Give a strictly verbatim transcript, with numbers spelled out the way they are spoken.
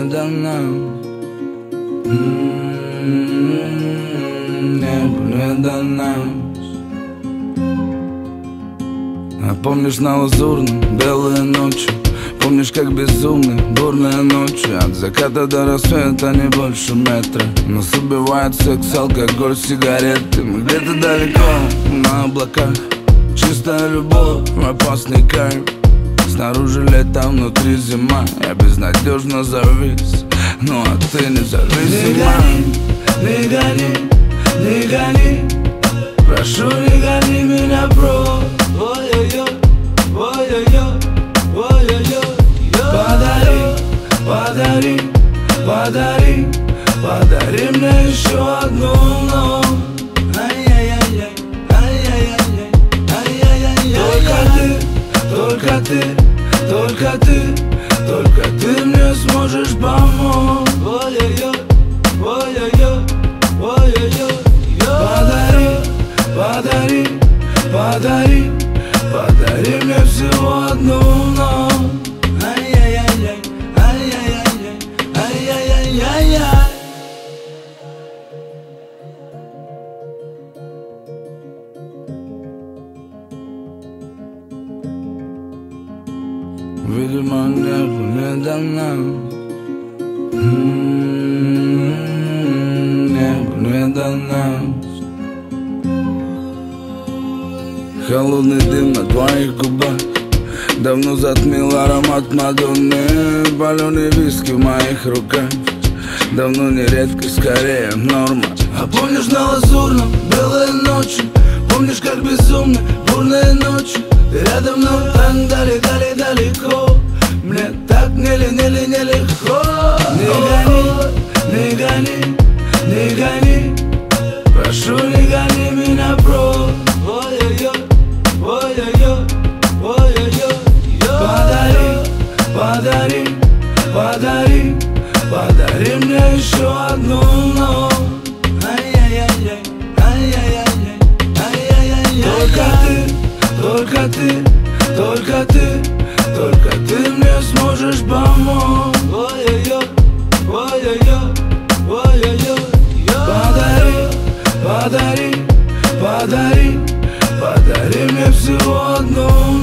до нас. Небо не до нас. А помнишь на Лазурном белые ночи? Помнишь, как безумны бурные ночи? От заката до рассвета не больше метра. Нас убивает секс, алкоголь, сигареты. Мы где-то далеко, на облаках. Чистая любовь, опасный кайф. Снаружи лето, внутри зима. Я безнадежно завис, ну а ты независима. Не гони, не гони, не гони. Прошу, не гони меня прочь. Ой-ой-ой, ой-ой-ой, ой-ой-ой. Подари, подари, подари, подари мне еще одну ночь. Ай-яй-яй-яй, ай-яй-яй-яй, ай-яй-яй-яй. Только ты, только ты, только ты, только ты мне сможешь помочь. Ой-ой-ой, ой-ой-ой, ой-ой-ой. Подари, подари, подари, подари мне всего одну ночь. Ай-яй-яй-яй, ай-яй-яй-яй, ай-яй-яй-яй. Видимо, небо не до нас. Небо не до нас. Холодный дым на твоих губах давно затмил аромат Мадонны. Паленый виски в моих руках давно не редкость, скорее норма. А помнишь на Лазурном белые ночи? Помнишь, как безумны бурные ночи? Ты рядом, но так дали-дали далеко. Мне так не-ли-не-ли нелегко. Не гони, не гони, не гони. Прошу, не гони меня прочь. Ой-ой-ой, ой-ой-ой, ой-ой-ой. Подари, подари, подари, подари мне еще одну ночь. Ай-яй-яй-яй, ай-яй-яй-яй, ай-яй-яй-яй. Только ты, только ты, только ты, только ты мне сможешь помочь. Ой-ой-ой, ой-ой-ой, ой-ой-ой. Подари, подари, подари, подари мне всего одну.